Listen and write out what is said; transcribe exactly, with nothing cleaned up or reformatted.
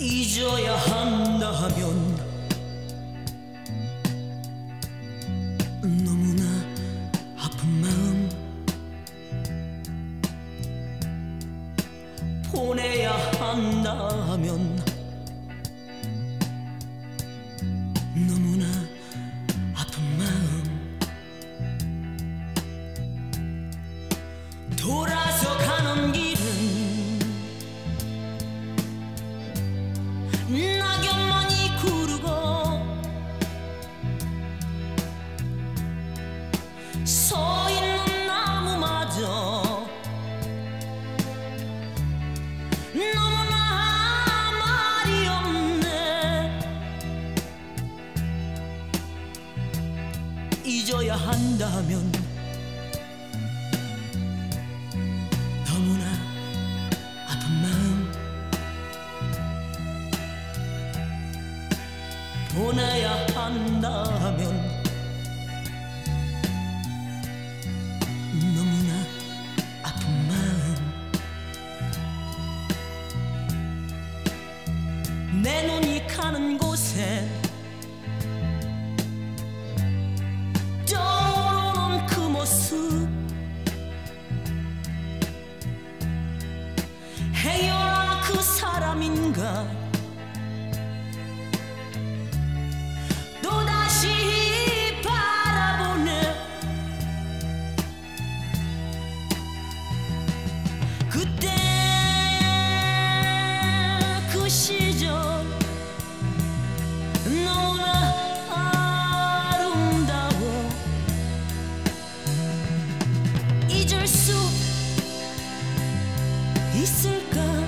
잊어야 한다면 너무나 아픈 마음 보내야 한다면 너무나 아픈 마음 돌아서 가는 길은 낙엽만이 구르고 서 있는 나무마저 너무나 말이 없네. 잊어야 한다면 너무나 아픈 마음 보내야 한다면 너무나 아픈 마음 내 눈이 가는 곳에 떠오르는 그 모습 헤어난 그 사람인가 또다시 바라보네. 그때 그 시절 너무나 아름다워 잊을 수 있을까.